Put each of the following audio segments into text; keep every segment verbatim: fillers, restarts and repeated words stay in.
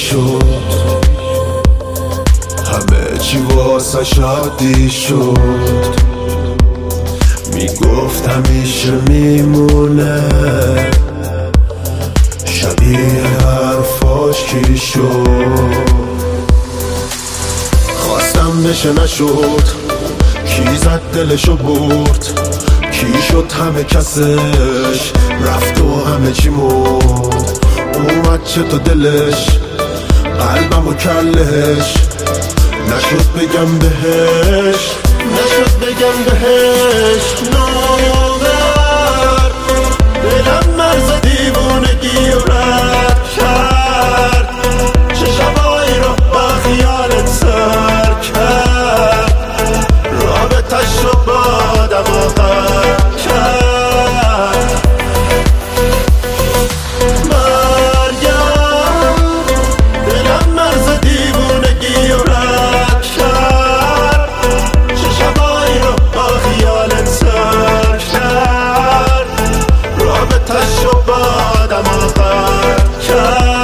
شد، همه چی واسه شادی شد. میگفت همیشه میمونه، شبیه حرفاش کی شد. خواستم بشه نشد، کی زد دلشو برد، کی شد همه کسش، رفت و همه چی مرد. اومد چه تو دلش، قلبم و کلش، نشد بگم بهش، نشد بگم بهش. نامرد دلم مرز دیوونگی و رد کرد، چه شبایی رو با خیالت سر کرد، رابطش رو با آدم آخر کرد. مریم دلم مرز دیوونگی و رد کرد، چه شبایی رو با خیالت سر کرد، رابطش رو با آدم آخر کرد.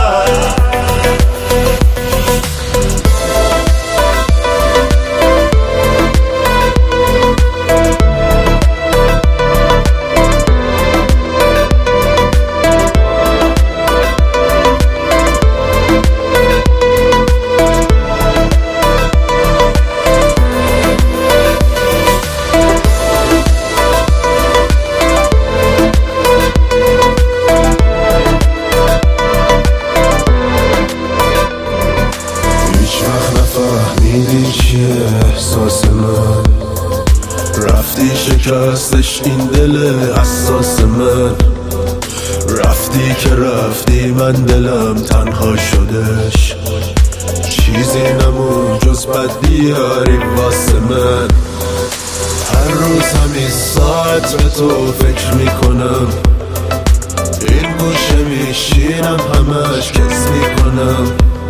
فهمیدی چیه احساس من، رفتی شکستش این دل حساس من، رفتی که رفتی من دلم تنها شدش، چیزی نمون جز بد بیاری واسه من. هر روز همین ساعت به تو فکر میکنم، این گوشه میشینم همش کس میکنم،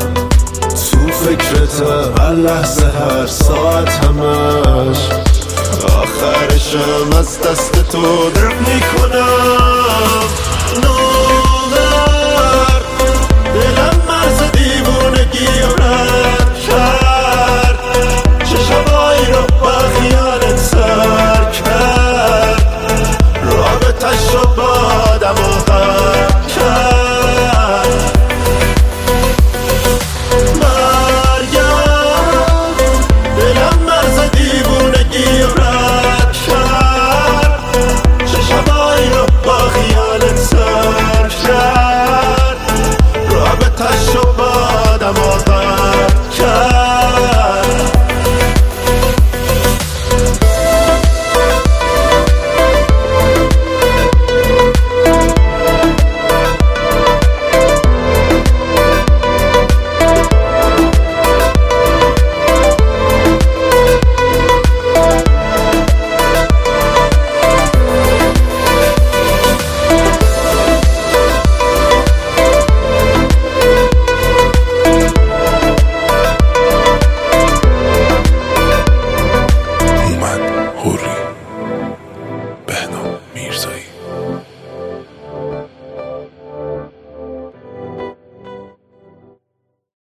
فکرتم هر لحظه هر ساعت همش، آخرشم از دست تو درد میکنم.